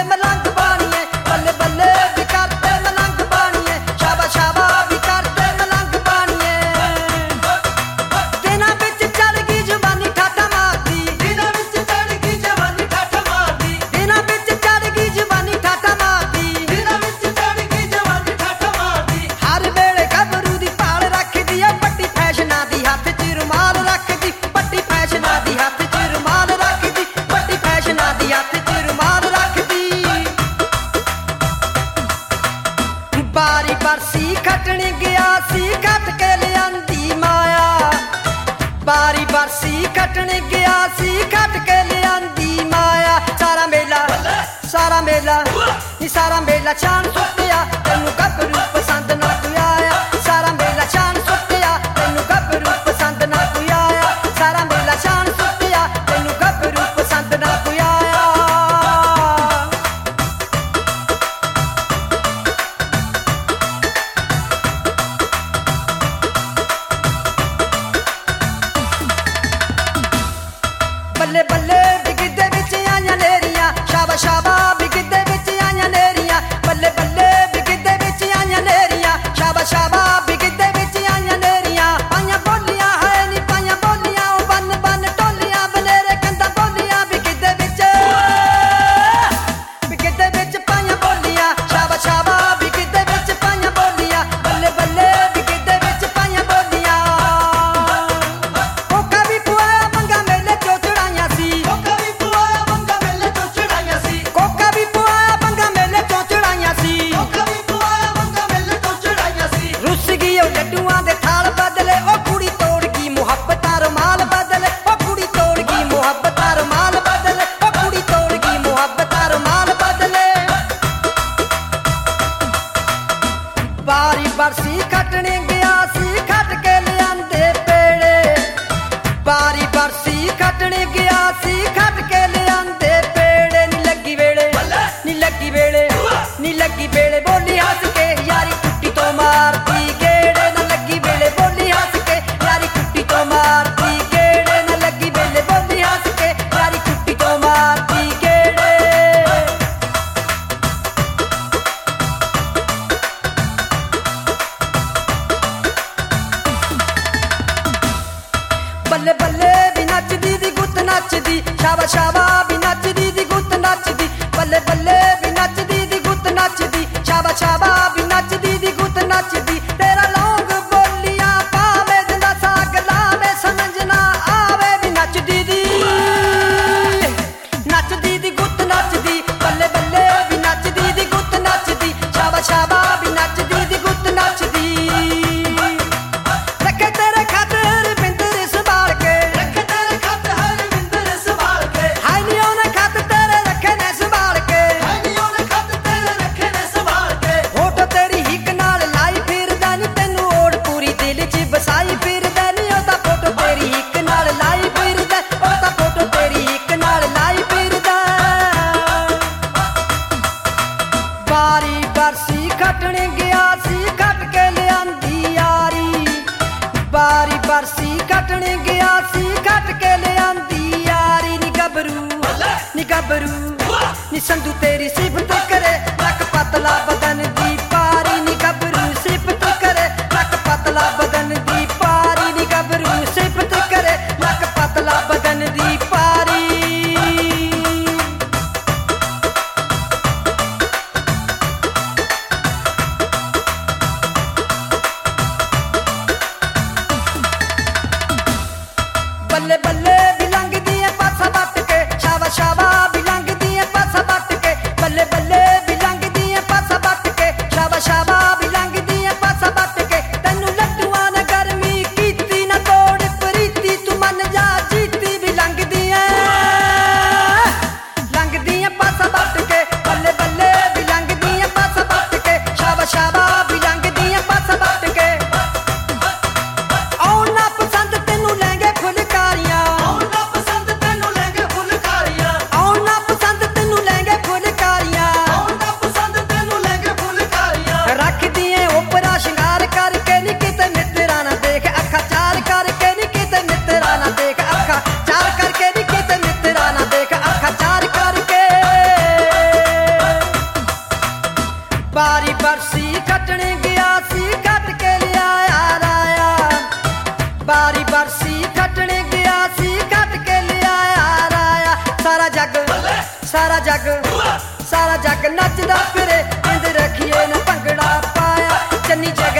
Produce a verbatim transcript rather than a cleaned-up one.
ਮਲੰਗ ਬਾਣੀਏ, ਬੱਲੇ ਬੱਲੇ ਵੀ ਕਰਦੇ ਮਲੰਗ ਬਾਣੀਏ, ਸ਼ਾਬਾ ਸ਼ਾਬਾ ਵੀ ਕਰਦੇ ਮਲੰਗ ਬਾਣੀਏ। ਦਿਨਾਂ ਵਿੱਚ ਚੜ ਗਈ ਜਵਾਨੀ ਠਾਠਾ ਮਾਰਦੀ, ਦਿਨਾਂ ਵਿੱਚ ਚੜ ਗਈ ਜਵਾਨੀ ਠਾਠਾ ਮਾਰਦੀ, ਦਿਨਾਂ ਵਿੱਚ ਚੜ ਗਈ ਜਵਾਨੀ ਠਾਠਾ ਮਾਰਦੀ, ਦਿਨਾਂ ਵਿੱਚ ਚੜ ਗਈ ਜਵਾਨੀ ਠਾਠਾ ਮਾਰਦੀ। ਹਰ ਵੇਲੇ ਗੱਭਰੂ ਦੀ ਭਾਲ ਰੱਖਦੀ ਆ, ਪੱਟੀ ਫੈਸ਼ਨਾਂ ਦੀ ਹੱਥ 'ਚ ਰੁਮਾਲ ਰੱਖਦੀ, ਪੱਟੀ ਫੈਸ਼ਨਾਂ ਦੀ ਹੱਥ 'ਚ ਰੁਮਾਲ ਰੱਖਦੀ, ਪੱਟੀ ਫੈਸ਼ਨਾਂ ਦੀ ਹੱਥ 'ਚ ਰੁਮਾਲ ਰੱਖਦੀ। ਬਾਰੀ ਬਰਸੀ ਖੱਟਣ ਗਿਆ ਸੀ, ਖੱਟ ਕੇ ਲਿਆਂਦੀ ਮਾਇਆ, ਬਾਰੀ ਬਰਸੀ ਖੱਟਣ ਗਿਆ ਸੀ, ਖੱਟ ਕੇ ਲਿਆਂਦੀ ਮਾਇਆ। ਸਾਰਾ ਮੇਲਾ ਸਾਰਾ ਮੇਲਾ ਨੀ ਸਾਰਾ ਮੇਲਾ ਚਾਣ ਸੁੱਟਿਆ, ਤੈਨੂੰ ਗੱਭਰੂ ਪਸੰਦ ਨਾ ਕੋਈ ਆਇਆ, ਸਾਰਾ ਮੇਲਾ ਚਾਣ ਸੁੱਟਿਆ, ਤੈਨੂੰ ਗੱਭਰੂ ਪਸੰਦ ਨਾ ਕੋਈ ਆਇਆ, ਸਾਰਾ ਮੇਲਾ ਚਾਣ ਸੁੱਟਿਆ, ਤੈਨੂੰ ਗੱਭਰੂ ਪਸੰਦ ਨਾ ਕੋਈ ਆਇਆ। ਬੱਲੇ ਬੱਲੇ ਵੀ ਗਿੱਧੇ ਵਿੱਚ ਆਈਆਂ ਨੇਰੀਆਂ, ਸ਼ਾਬਾ ਸ਼ਾਬਾ ਵੀ ਗਿੱਧੇ ਵਿੱਚ ਆਈਆਂ ਨੇਰੀਆਂ, ਬੱਲੇ ਬੱਲੇ ਵੀ ਗਿੱਧੇ ਵਿੱਚ ਆਈਆਂ ਨੇਰੀਆਂ, ਸ਼ਾਬਾ ਸ਼ਾਬਾ ਵੀ ਗਿੱਧੇ ਵਿੱਚ ਆਈਆਂ ਨੇਰੀਆਂ। ਪਾਈਆਂ ਬੋਲੀਆਂ ਹੈ ਨੀ ਪਾਈਆਂ ਬੋਲੀਆਂ, ਉਹ ਬੰਨ ਬੰਨ ਢੋਲੀਆਂ ਬਨੇਰੇ ਕੰਦਾ ਬੋਲੀਆਂ, ਵੀ ਗਿੱਧੇ ਵਿੱਚ ਵੀ ਗਿੱਧੇ ਵਿੱਚ ਪਾਈਆਂ ਬੋਲੀਆਂ, ਸ਼ਾਬਾ ਸ਼ਾਬਾ ਵੀ ਗਿੱਧੇ ਵਿੱਚ ਪਾਈਆਂ ਬੋਲੀਆਂ, ਬੱਲੇ ਬੱਲੇ ਵੀ ਗਿੱਧੇ ਵਿੱਚ ਪਾਈਆਂ ਬੋਲੀਆਂ। ਕੋਕਾ ਵੀ ਪੁਆਇਆ ਮੰਗਾ ਮੇਲੇ ਚੋਂ ਚੜਾਈਆਂ ਸੀ, ਕੋਕਾ ਵੀ ਪੁਆਇਆ ਬੰਗਾ ਮੇਲੇ ਤੋਂ ਚੜਾਈਆਂ ਸੀ, ਕੋਕਾ ਵੀ ਪੁਆਇਆ ਮੰਗਾ ਮੇਲੇ ਚੋਂ ਚੜਾਈਆਂ ਸੀ। ਕੋਕਾ ਵੀ ਪੁਆਇਆ ਬੰਗਾ ਮੇਲੇ ਤੋਂ ਚੜਾਈਆਂ ਸੀ। ਰੁੱਸ ਗਈ ਉਹ ਲੱਡੂਆਂ ਦੇ ਥਾਲ ਬਦਲੇ, ਉਹ ਕੁੜੀ ਤੋੜ ਗਈ ਮੁਹੱਬਤਾਂ ਰੁਮਾਲ ਬਦਲੇ, ਉਹ ਕੁੜੀ ਤੋੜ ਗਈ ਮੁਹੱਬਤਾਂ ਰੁਮਾਲ ਬਦਲੇ, ਉਹ ਕੁੜੀ ਤੋੜ ਗਈ ਮੁਹੱਬਤਾਂ ਰੁਮਾਲ ਬਦਲੇ। ਬਾਰੀ ਬਰਸੀ ਖੱਟਣ ਗਿਆ ਸੀ, ਖੱਟ ਕੇ ਲਿਆਂਦੇ ਪੇੜੇ, ਬਾਰੀ ਬਰਸੀ ਖੱਟਣ ਗਿਆ ਸੀ, ਖੱਟ ਕੇ ਲਿਆਂਦੇ ਪੇੜੇ। ਨੀ ਲੱਗੀ ਵੇਲੇ ਨੀ ਲੱਗੀ ਵੇਲੇ ਨੀ ਲੱਗੀ ਵੇਲੇ ਬੋਲੀ ਹੱਸ ਕੇ, ਯਾਰੀ ਕੁੱਟੀ ਤੋਂ ਮਾਰਦੀ ਗੇੜੇ, ਨਾ ਲੱਗੀ ਵੇਲੇ ਬੋਲੀ ਹੱਸ ਕੇ, ਯਾਰੀ ਕੁੱਟੀ ਤੋਂ ਮਾਰਦੀ ਗੇੜੇ, ਨਾ ਲੱਗੀ ਵੇਲੇ ਬੋਲੀ ਹੱਸ ਕੇ, ਯਾਰੀ ਕੁੱਟੀ ਤੋਂ ਮਾਰਦੀ ਗੇੜੇ। ਬੱਲੇ ਬੱਲੇ ਵੀ ਨੱਚਦੀ ਦੀ ਗੁੱਤ ਨੱਚਦੀ, ਸ਼ਾਬਾ ਸ਼ਾਬਾ ਵੀ ਨੱਚਦੀ ਦੀ ਗੁੱਤ ਨੱਚਦੀ, ਬੱਲੇ ਬੱਲੇ ਵੀ ਨੱਚਦੀ ਦੀ ਗੁੱਤ ਨੱਚਦੀ, ਸ਼ਾਬਾ ਸ਼ਾਬਾ ਵੀ ਨੱਚਦੀ ਦੀ ਗੁੱਤ ਨੱਚਦੀ। ਤੇਰਾ ਲੌਂਗ ਬੋਲੀਆਂ ਪਾਵੇ, ਜਿੰਦਾ ਸਾਗ ਲਾਵੇ, ਸਮਝ ਨਾ ਆਵੇ, ਵੀ ਨੱਚਦੀ ਦੀ ਨੱਚਦੀ ਦੀ ਗੁੱਤ ਨੱਚਦੀ, ਬੱਲੇ ਬੱਲੇ ਵੀ ਨੱਚਦੀ ਦੀ ਗੁੱਤ ਨੱਚਦੀ, ਸ਼ਾਬਾ ਸ਼ਾਬਾ ਵੀ ਨੱਚਦੀ ਦੀ ਗੁੱਤ ਨੱਚਦੀ। ਰੱਖੇ ਤੇਰੇ ਖਾਤਰ ਬਿੰਦਰ ਸੰਭਾਲ ਕੇ, ਰੱਖੇ ਤੇਰੇ ਖੱਤ ਹਰਵਿੰਦਰ ਸੰਭਾਲ ਕੇ, ਹਾਈ ਨੀ ਉਹਨੇ ਖੱਤ ਤੇਰੇ ਰੱਖੇ ਨੇ ਸੰਭਾਲ ਕੇ, ਹਾਏ ਨੀ ਉਹਨੇ ਖੱਤ ਤੇਰੇ ਰੱਖੇ ਨੇ ਸੰਭਾਲ ਕੇ। ਹੋਠ ਤੇਰੀ ਹਿੱਕ ਨਾਲ ਲਾਈ ਫਿਰਦਾ ਨੀ, ਤੈਨੂੰ ਓੜ ਪੂਰੀ ਦਿਲ 'ਚ ਵਸਾਈ ਫਿਰਦਾ ਨੀ, ਉਹ ਤਾਂ ਫੋਟੋ ਤੇਰੀ ਹਿੱਕ ਨਾਲ ਲਾਈ ਫਿਰਦਾ, ਉਹ ਤਾਂ ਫੋਟੋ ਤੇਰੀ ਹਿੱਕ ਨਾਲ ਲਾਈ ਫਿਰਦਾ। ਬਾਰੀ ਬਰਸੀ ਖੱਟਣ ਗਿਆ ਸੀ, ਖੱਟ ਕੇ ਲਿਆਂਦੀ ਯਾਰੀ, ਬਾਰੀ ਬਰਸੀ ਖੱਟਣ ਗਿਆ ਸੀ, ਖੱਟ ਕੇ ਲਿਆਂਦੀ ਯਾਰੀ। ਨੀ ਗੱਭਰੂ ਨੀ ਗੱਭਰੂ ਨੀ ਸੰਧੂ ਤੇਰੀ ਸਿਫਤ ਕਰੇ, ਲੱਕ ਪਤਲਾ ਬਦਨ ਦੀ ਪਾਰੀ, ਨੀ ਗੱਭਰੂ ਸਿਫਤ ਕਰੇ, ਲੱਕ ਪਤਲਾ ਬਦਨ ਦੀ ਪਾਰੀ, ਨੀ ਗੱਭਰੂ ਸਿਫਤ ਕਰੇ, ਲੱਕ ਪਤਲਾ ਬਦਨ ਦੀ ਪਾਰੀ। ਬੱਲੇ ਬੱਲੇ ਵੀ ਲੰਘਦੀ ਐ ਪਾਸਾ ਵੱਟ ਕੇ, ਸ਼ਾਬਾ ਸ਼ਾਬਾ ਵੀ ਲੰਘਦੀ ਐ ਪਾਸਾ ਵੱਟ ਕੇ, ਬੱਲੇ ਬੱਲੇ ਵੀ ਲੰਘਦੀ ਐ ਪਾਸਾ ਵੱਟ ਕੇ, ਸ਼ਾਬਾ ਸ਼ਾਬਾ ਵੀ ਲੰਘਦੀ ਐ ਪਾਸਾ ਵੱਟ ਕੇ। ਤੈਨੂੰ ਲੱਡੂਆਂ ਬਾਰੀ ਬਰਸੀ ਖੱਟਣ ਗਿਆ ਸੀ ਖੱਟ ਕੇ ਲਿਆਇਆ ਰਾਇਆ ਬਾਰੀ ਬਰਸੀ ਖੱਟਣ ਗਿਆ ਸੀ ਖੱਟ ਕੇ ਲਿਆਇਆ ਰਾਇਆ ਸਾਰਾ ਜੱਗ ਸਾਰਾ ਜੱਗ ਸਾਰਾ ਜੱਗ ਨੱਚਦਾ ਫਿਰੇ ਇੰਦ ਰੱਖੀਏ ਨਾ ਭੰਗੜਾ ਪਾਇਆ ਚੰਨੀ ਜੱਗ